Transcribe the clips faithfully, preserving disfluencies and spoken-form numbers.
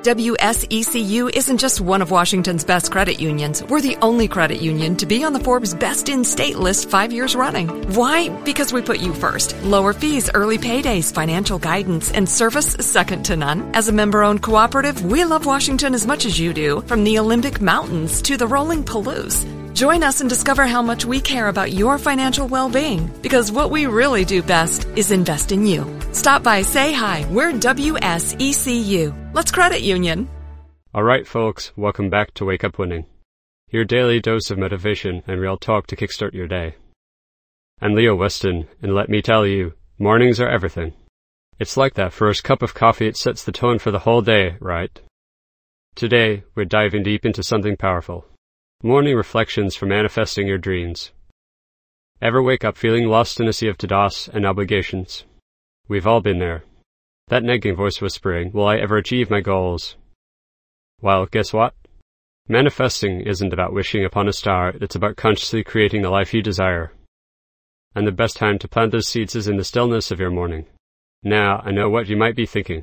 W S E C U isn't just one of Washington's best credit unions. We're the only credit union to be on the Forbes Best in State list five years running. Why? Because we put you first. Lower fees, early paydays, financial guidance, and service second to none. As a member-owned cooperative, we love Washington as much as you do, from the Olympic Mountains to the rolling Palouse. Join us and discover how much we care about your financial well-being, because what we really do best is invest in you. Stop by, say hi. We're W S E C U. Let's credit union. All right, folks, welcome back to Wake Up Winning, your daily dose of motivation and real talk to kickstart your day. I'm Leo Weston, and let me tell you, mornings are everything. It's like that first cup of coffee. It sets the tone for the whole day, right? Today, we're diving deep into something powerful. Morning reflections for manifesting your dreams. Ever wake up feeling lost in a sea of to-dos and obligations? We've all been there. That nagging voice whispering, will I ever achieve my goals? Well, guess what? Manifesting isn't about wishing upon a star, it's about consciously creating the life you desire. And the best time to plant those seeds is in the stillness of your morning. Now, I know what you might be thinking.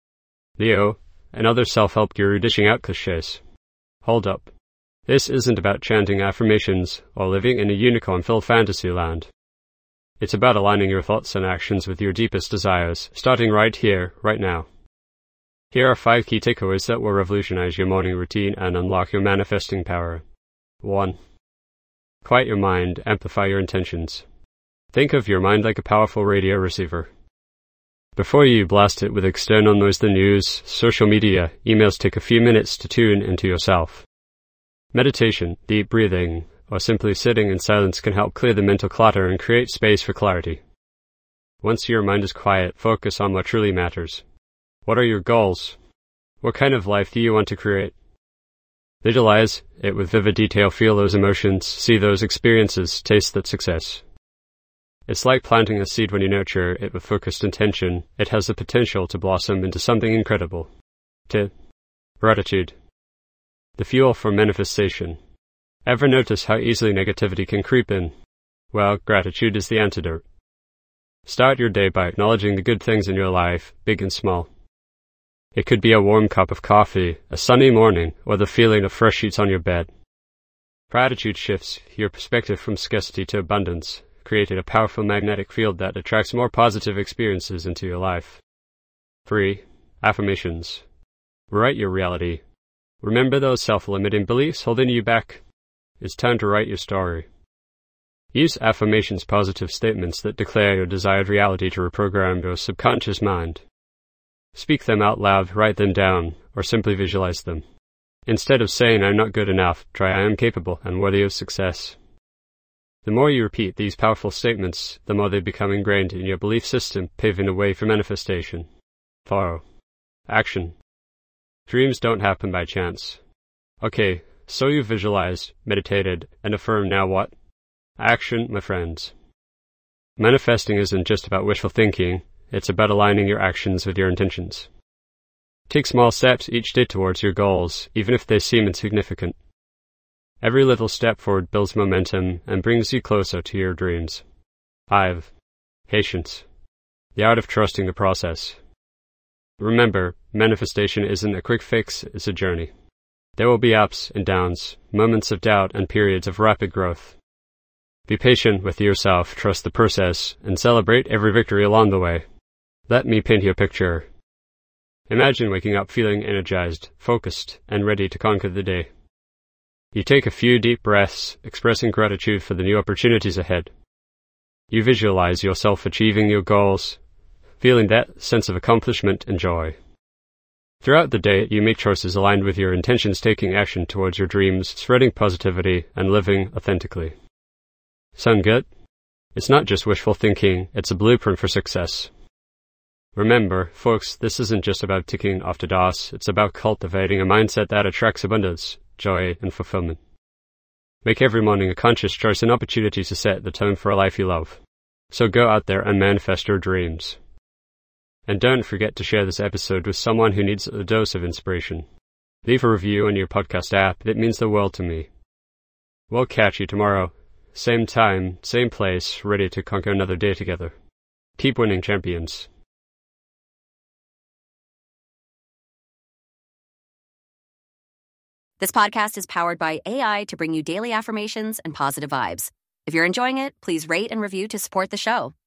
Leo, another self-help guru dishing out cliches. Hold up. This isn't about chanting affirmations or living in a unicorn-filled fantasy land. It's about aligning your thoughts and actions with your deepest desires, starting right here, right now. Here are five key takeaways that will revolutionize your morning routine and unlock your manifesting power. one. Quiet your mind, amplify your intentions. Think of your mind like a powerful radio receiver. Before you blast it with external noise, the news, social media, emails, take a few minutes to tune into yourself. Meditation, deep breathing, or simply sitting in silence can help clear the mental clutter and create space for clarity. Once your mind is quiet, focus on what truly matters. What are your goals? What kind of life do you want to create? Visualize it with vivid detail, feel those emotions, see those experiences, taste that success. It's like planting a seed. When you nurture it with focused intention, it has the potential to blossom into something incredible. two. Gratitude. The fuel for manifestation. Ever notice how easily negativity can creep in? Well, gratitude is the antidote. Start your day by acknowledging the good things in your life, big and small. It could be a warm cup of coffee, a sunny morning, or the feeling of fresh sheets on your bed. Gratitude shifts your perspective from scarcity to abundance, creating a powerful magnetic field that attracts more positive experiences into your life. three. Affirmations. Write your reality. Remember those self-limiting beliefs holding you back? It's time to write your story. Use affirmations, positive statements that declare your desired reality, to reprogram your subconscious mind. Speak them out loud, write them down, or simply visualize them. Instead of saying, I'm not good enough, try, I am capable and worthy of success. The more you repeat these powerful statements, the more they become ingrained in your belief system, paving the way for manifestation. four. Action. Dreams don't happen by chance. Okay, so you visualized, meditated, and affirmed. Now what? Action, my friends. Manifesting isn't just about wishful thinking, it's about aligning your actions with your intentions. Take small steps each day towards your goals, even if they seem insignificant. Every little step forward builds momentum and brings you closer to your dreams. five. Patience. The art of trusting the process. Remember, manifestation isn't a quick fix, it's a journey. There will be ups and downs, moments of doubt and periods of rapid growth. Be patient with yourself, trust the process, and celebrate every victory along the way. Let me paint you a picture. Imagine waking up feeling energized, focused, and ready to conquer the day. You take a few deep breaths, expressing gratitude for the new opportunities ahead. You visualize yourself achieving your goals, feeling that sense of accomplishment and joy. Throughout the day, you make choices aligned with your intentions, taking action towards your dreams, spreading positivity, and living authentically. Sound good? It's not just wishful thinking, it's a blueprint for success. Remember, folks, this isn't just about ticking off the dos, it's about cultivating a mindset that attracts abundance, joy, and fulfillment. Make every morning a conscious choice and opportunity to set the tone for a life you love. So go out there and manifest your dreams. And don't forget to share this episode with someone who needs a dose of inspiration. Leave a review on your podcast app, it means the world to me. We'll catch you tomorrow. Same time, same place, ready to conquer another day together. Keep winning, champions. This podcast is powered by A I to bring you daily affirmations and positive vibes. If you're enjoying it, please rate and review to support the show.